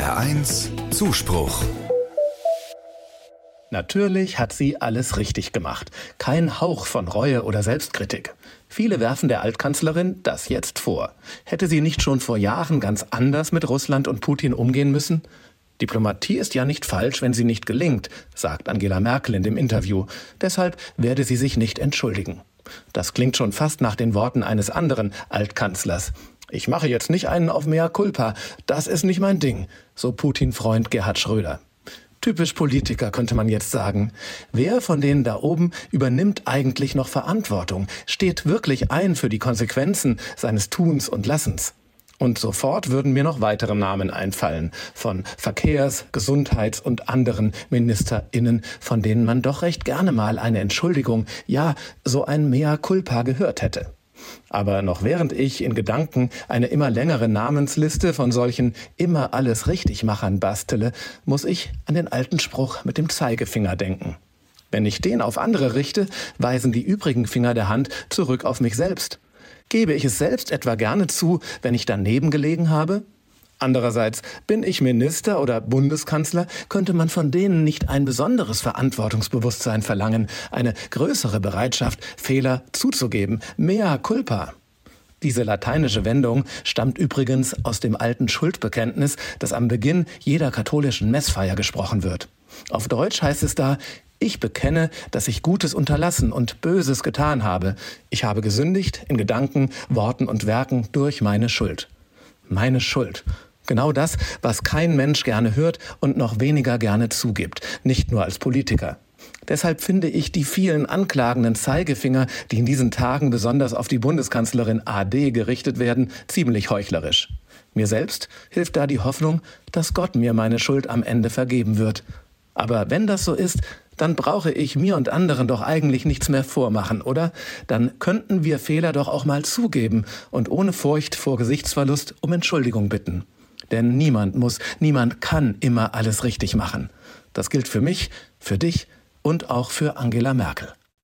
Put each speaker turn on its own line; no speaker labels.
HR1 Zuspruch.
Natürlich hat sie alles richtig gemacht. Kein Hauch von Reue oder Selbstkritik. Viele werfen der Altkanzlerin das jetzt vor. Hätte sie nicht schon vor Jahren ganz anders mit Russland und Putin umgehen müssen? Diplomatie ist ja nicht falsch, wenn sie nicht gelingt, sagt Angela Merkel in dem Interview. Deshalb werde sie sich nicht entschuldigen. Das klingt schon fast nach den Worten eines anderen Altkanzlers. Ich mache jetzt nicht einen auf mea culpa, das ist nicht mein Ding, so Putin-Freund Gerhard Schröder. Typisch Politiker, könnte man jetzt sagen. Wer von denen da oben übernimmt eigentlich noch Verantwortung, steht wirklich ein für die Konsequenzen seines Tuns und Lassens? Und sofort würden mir noch weitere Namen einfallen, von Verkehrs-, Gesundheits- und anderen MinisterInnen, von denen man doch recht gerne mal eine Entschuldigung, ja, so ein mea culpa gehört hätte. Aber noch während ich in Gedanken eine immer längere Namensliste von solchen immer alles Richtigmachern bastele, muss ich an den alten Spruch mit dem Zeigefinger denken. Wenn ich den auf andere richte, weisen die übrigen Finger der Hand zurück auf mich selbst. Gebe ich es selbst etwa gerne zu, wenn ich daneben gelegen habe? Andererseits, bin ich Minister oder Bundeskanzler, könnte man von denen nicht ein besonderes Verantwortungsbewusstsein verlangen, eine größere Bereitschaft, Fehler zuzugeben, mea culpa. Diese lateinische Wendung stammt übrigens aus dem alten Schuldbekenntnis, das am Beginn jeder katholischen Messfeier gesprochen wird. Auf Deutsch heißt es da: Ich bekenne, dass ich Gutes unterlassen und Böses getan habe. Ich habe gesündigt in Gedanken, Worten und Werken durch meine Schuld. Meine Schuld. Genau das, was kein Mensch gerne hört und noch weniger gerne zugibt, nicht nur als Politiker. Deshalb finde ich die vielen anklagenden Zeigefinger, die in diesen Tagen besonders auf die Bundeskanzlerin AD gerichtet werden, ziemlich heuchlerisch. Mir selbst hilft da die Hoffnung, dass Gott mir meine Schuld am Ende vergeben wird. Aber wenn das so ist, dann brauche ich mir und anderen doch eigentlich nichts mehr vormachen, oder? Dann könnten wir Fehler doch auch mal zugeben und ohne Furcht vor Gesichtsverlust um Entschuldigung bitten. Denn niemand kann immer alles richtig machen. Das gilt für mich, für dich und auch für Angela Merkel.